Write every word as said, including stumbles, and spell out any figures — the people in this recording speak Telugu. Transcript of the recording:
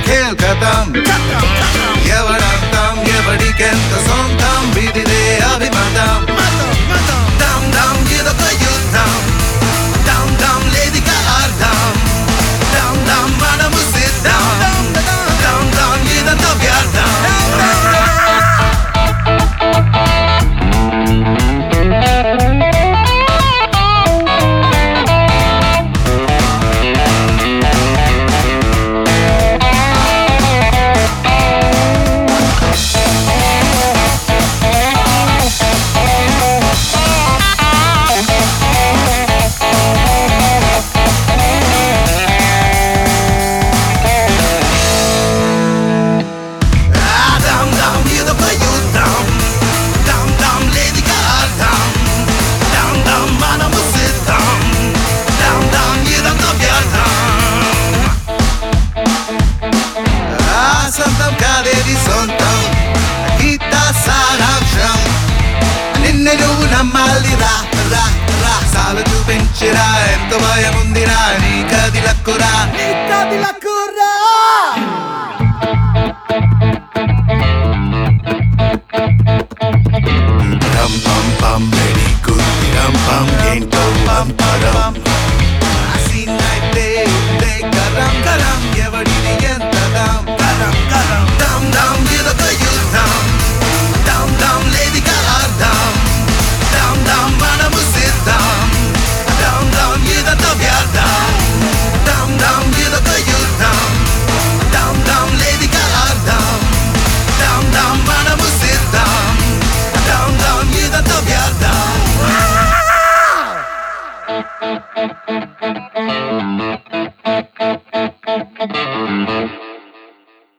ఖేల్ ఖతం ఎవడంతం ఎవడికెంత సొంతం విధిదే అభిమతం దమ్ దమ్ ఇదొక యుద్ధం దమ్ దమ్ లేదిక అర్థం దమ్ దమ్ మనము సిద్ధం దమ్ దమ్ ఇదంతా వ్యర్థం సొంతం కాదేది సొంతం గీత సారాంశం నిన్ను నువ్వు నమ్మాలి రా రా రా సాలు చూపించిరా ఎంత భయం ఉందిరా నీ కది లక్కురా నీ కది లక్కురా రం పం పం వెరీ గుడ్ రం పం ఏంటో పం పరం ఆసినైతే ఉండే గరం గరం ఎవడిది ఎంత దమ్ గరం గరం దమ్ దమ్ ఇదొక యుద్ధం దమ్ దమ్ లేదిక అర్థం దమ్ దమ్ మనము సిద్ధం దమ్ దమ్ ఇదంతా వ్యర్థం దమ్ దమ్ ఇదొక యుద్ధం దమ్ దమ్ లేదిక అర్థం దమ్ దమ్ మనము సిద్ధం దమ్ దమ్ ఇదంతా వ్యర్థం